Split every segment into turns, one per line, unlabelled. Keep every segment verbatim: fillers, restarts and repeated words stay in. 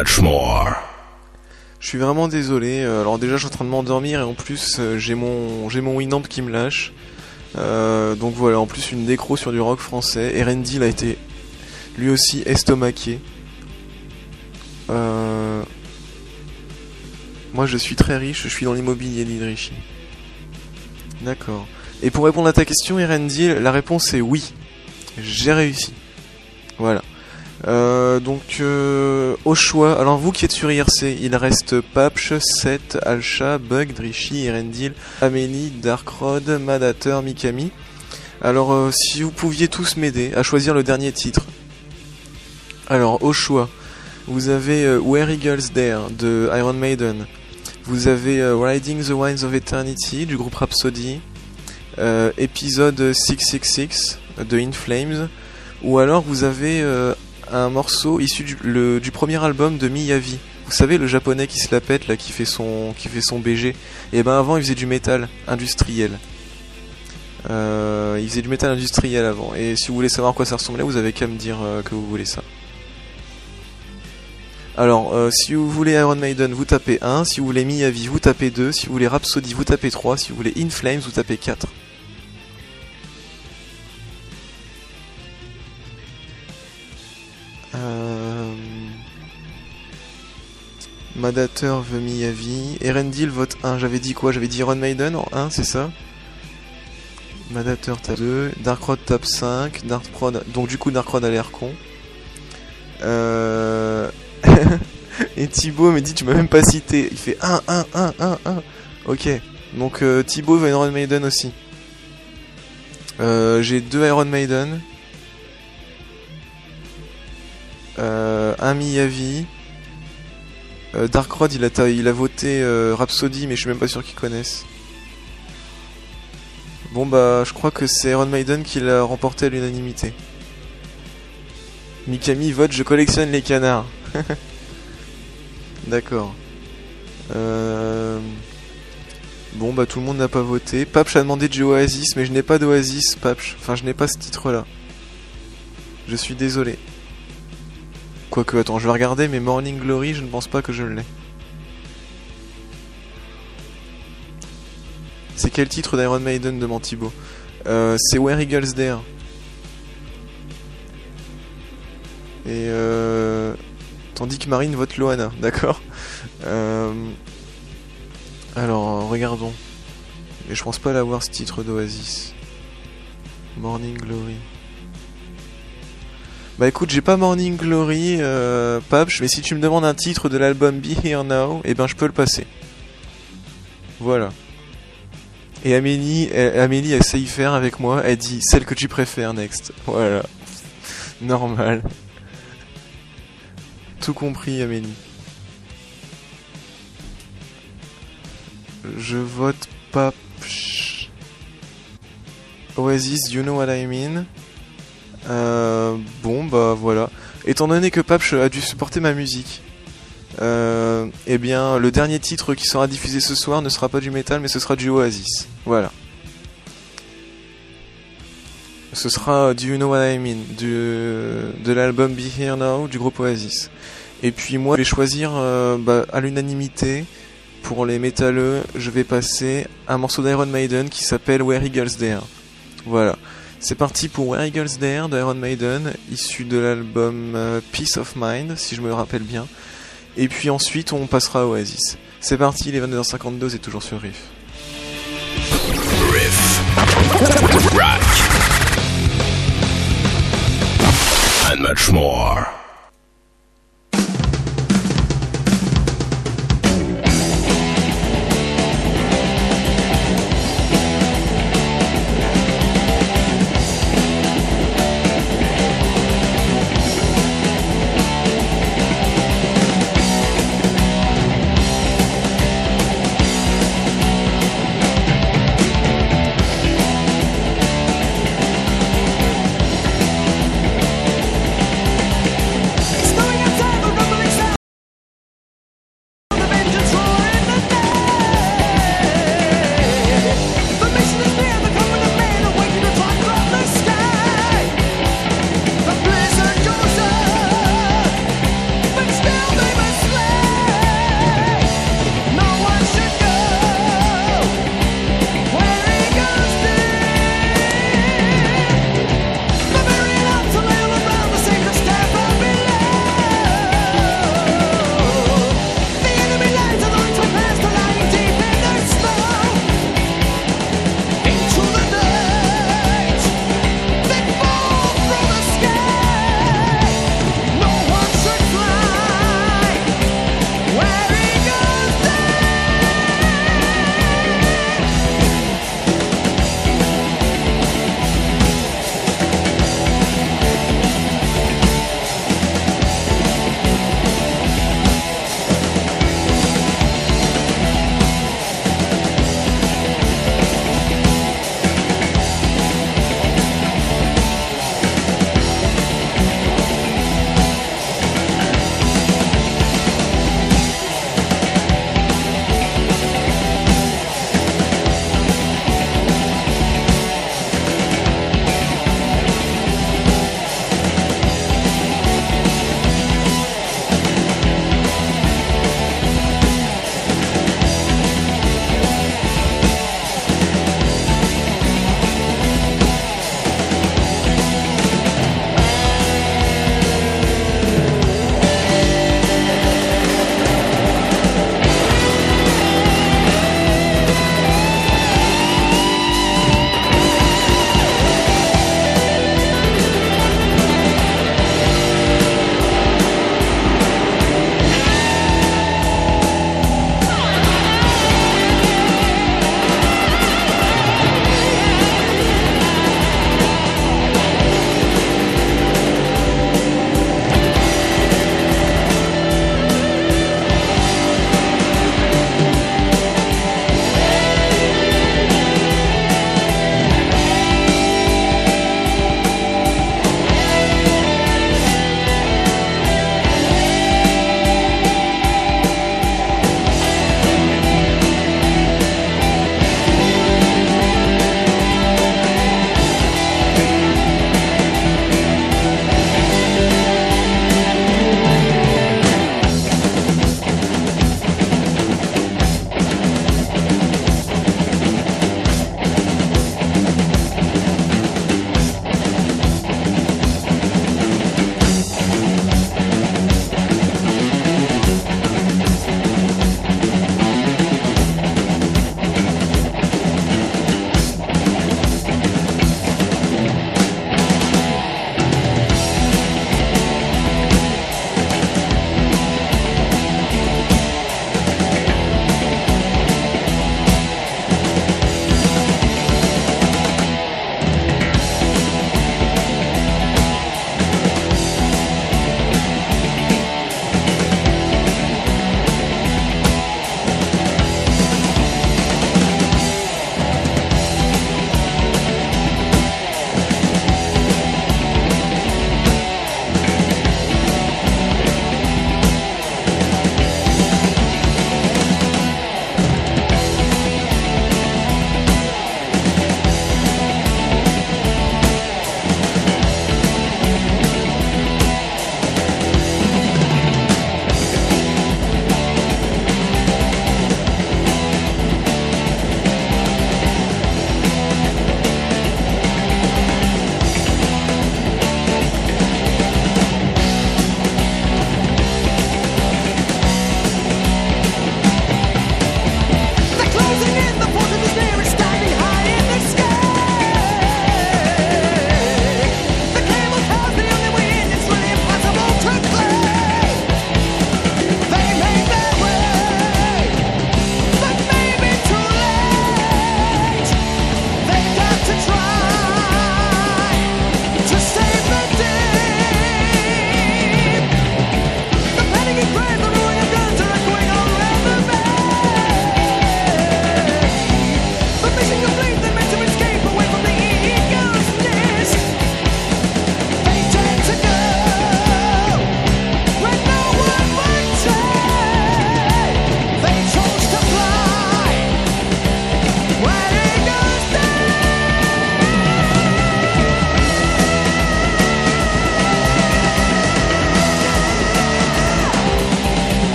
much more.
Je suis vraiment désolé. Alors déjà, je suis en train de m'endormir et en plus, euh, j'ai mon j'ai mon Winamp qui me lâche. Euh, donc voilà, en plus une décro sur du rock français. Erendil a été lui aussi estomaqué. Euh... Moi, je suis très riche. Je suis dans l'immobilier d'Idrichi. D'accord. Et pour répondre à ta question, Erendil, la réponse est oui. J'ai réussi. Voilà. Euh, donc, euh, au choix, alors vous qui êtes sur I R C, il reste Papch, Seth, Alcha, Bug, Drichi, Erendil, Amélie, Darkrod, Madater, Mikami. Alors, euh, si vous pouviez tous m'aider à choisir le dernier titre. Alors, au choix, vous avez euh, Where Eagles Dare de Iron Maiden. Vous avez euh, Riding the Winds of Eternity du groupe Rhapsody. Euh, épisode six cent soixante-six de In Flames. Ou alors, vous avez... Euh, un morceau issu du, le, du premier album de Miyavi. Vous savez, le japonais qui se la pète là, qui fait son, qui fait son B G. Et ben avant il faisait du métal industriel. Euh, il faisait du métal industriel avant. Et si vous voulez savoir à quoi ça ressemblait, vous avez qu'à me dire euh, que vous voulez ça. Alors, euh, si vous voulez Iron Maiden, vous tapez un. Si vous voulez Miyavi, vous tapez deux. Si vous voulez Rhapsody, vous tapez trois. Si vous voulez In Flames, vous tapez quatre. Euh... Madater veut Miyavi. Erendil vote un. J'avais dit quoi? J'avais dit Iron Maiden en un, c'est ça? Madater tape deux. Darkrod tape cinq. Darkrod... Donc du coup Darkrod a l'air con. Euh... Et Thibaut me dit tu m'as même pas cité. Il fait un, un, un, un, un. Ok. Donc euh, Thibaut veut Iron Maiden aussi. Euh, J'ai deux Iron Maiden. Euh, un Miyavi. Euh, Darkrod il a, il a voté euh, Rhapsody, mais je suis même pas sûr qu'ils connaissent. Bon bah je crois que c'est Iron Maiden qui l'a remporté à l'unanimité. Mikami vote je collectionne les canards. D'accord. Euh... Bon bah tout le monde n'a pas voté. Papch a demandé du Oasis, mais je n'ai pas d'Oasis, Papch. Enfin je n'ai pas ce titre là. Je suis désolé. Quoique, attends, je vais regarder, mais Morning Glory, je ne pense pas que je l'ai. C'est quel titre d'Iron Maiden de Thibaut? euh, C'est Where Eagles Dare. Et euh... Tandis que Marine vote Loana, d'accord. euh... Alors, regardons. Mais je pense pas l'avoir ce titre d'Oasis. Morning Glory. Bah écoute, j'ai pas Morning Glory, euh, Papch, mais si tu me demandes un titre de l'album Be Here Now, eh ben je peux le passer. Voilà. Et Amélie, elle, Amélie elle sait y faire avec moi, elle dit celle que tu préfères, next. Voilà. Normal. Tout compris, Amélie. Je vote Papch. Oasis, you know what I mean. Euh, bon bah voilà. Étant donné que Papch a dû supporter ma musique, euh, eh bien le dernier titre qui sera diffusé ce soir ne sera pas du métal mais ce sera du Oasis. Voilà. Ce sera du You Know What I Mean, du, de l'album Be Here Now du groupe Oasis. Et puis moi je vais choisir euh, bah, à l'unanimité pour les métalleux, je vais passer un morceau d'Iron Maiden qui s'appelle Where Eagles Dare. Voilà. C'est parti pour Where Eagles Dare de Iron Maiden, issu de l'album euh, Peace of Mind, si je me rappelle bien. Et puis ensuite, on passera à Oasis. C'est parti, il est vingt-deux heures cinquante-deux, c'est toujours sur Riff.
Riff. Rock. And much more.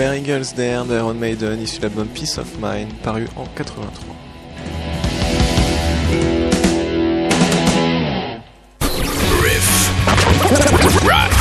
Where Eagles Dare d'Iron Maiden, issu de l'album Peace of Mind, paru en quatre-vingt-trois.
Riff. Rock.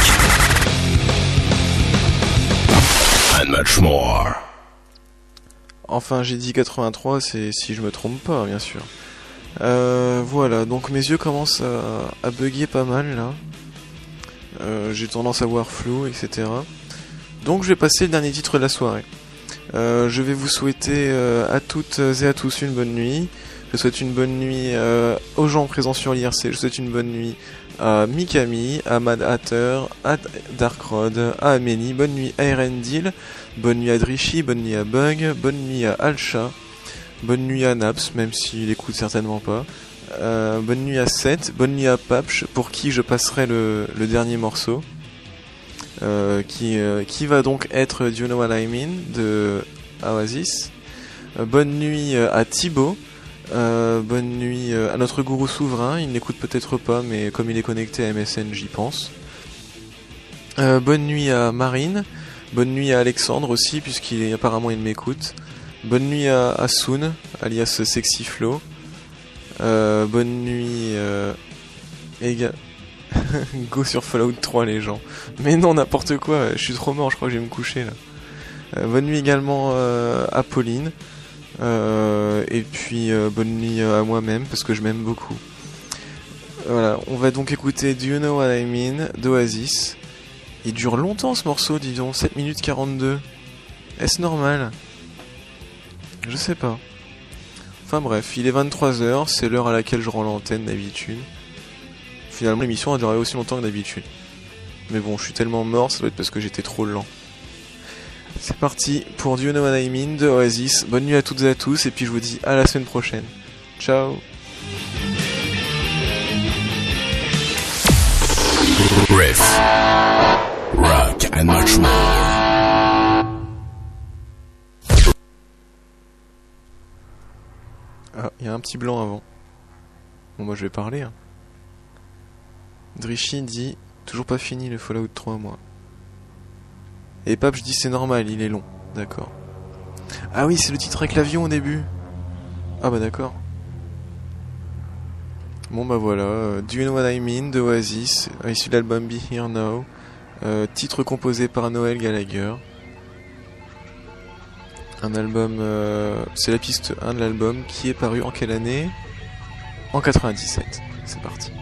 And much more.
Enfin, j'ai dit quatre-vingt-trois, c'est si je me trompe pas, bien sûr. Euh, voilà, donc mes yeux commencent à, à bugger pas mal, là. Euh, j'ai tendance à voir flou, et cetera. Donc je vais passer le dernier titre de la soirée. Euh, je vais vous souhaiter euh, à toutes et à tous une bonne nuit. Je souhaite une bonne nuit euh, aux gens présents sur l'I R C. Je souhaite une bonne nuit à Mikami, à Mad Hatter, à Darkrod, à Amélie. Bonne nuit à Erendil. Bonne nuit à Drishy. Bonne nuit à Bug. Bonne nuit à Alcha. Bonne nuit à Naps, même s'il écoute certainement pas. Euh, bonne nuit à Seth. Bonne nuit à Papch, pour qui je passerai le, le dernier morceau. Euh, qui, euh, qui va donc être Do You Know What I Mean de Oasis. Euh, bonne nuit à Thibaut. Euh, bonne nuit à notre gourou souverain. Il n'écoute peut-être pas, mais comme il est connecté à M S N, j'y pense. Euh, bonne nuit à Marine. Bonne nuit à Alexandre aussi, puisqu'il est apparemment il m'écoute. Bonne nuit à, à Soon, alias Sexy Flo. Euh, bonne nuit. Euh, éga... Go sur Fallout trois, les gens. Mais non, n'importe quoi. Je suis trop mort. Je crois que je vais me coucher là. Euh, bonne nuit également euh, à Pauline. Euh, et puis euh, bonne nuit à moi-même parce que je m'aime beaucoup. Voilà, on va donc écouter Do You Know What I Mean d'Oasis. Il dure longtemps ce morceau, disons, sept minutes quarante-deux. Est-ce normal? Je sais pas. Enfin bref, il est vingt-trois heures, c'est l'heure à laquelle je rends l'antenne d'habitude. Finalement l'émission a duré aussi longtemps que d'habitude. Mais bon, je suis tellement mort, ça doit être parce que j'étais trop lent. C'est parti pour Do You Know What I Mean de Oasis. Bonne nuit à toutes et à tous, et puis je vous dis à la semaine prochaine. Ciao.
Riff. Rock and much more.
Ah, il y a un petit blanc avant. Bon, moi je vais parler. Hein. Drishy dit toujours pas fini le Fallout trois, moi. Et Pape, je dis c'est normal, il est long. D'accord. Ah oui, c'est le titre avec l'avion au début. Ah bah d'accord. Bon bah voilà, euh, Do You Know What I Mean de Oasis, issu de l'album Be Here Now. Euh, titre composé par Noel Gallagher. Un album, euh, c'est la piste un de l'album qui est paru en quelle année? En quatre-vingt-dix-sept. C'est parti.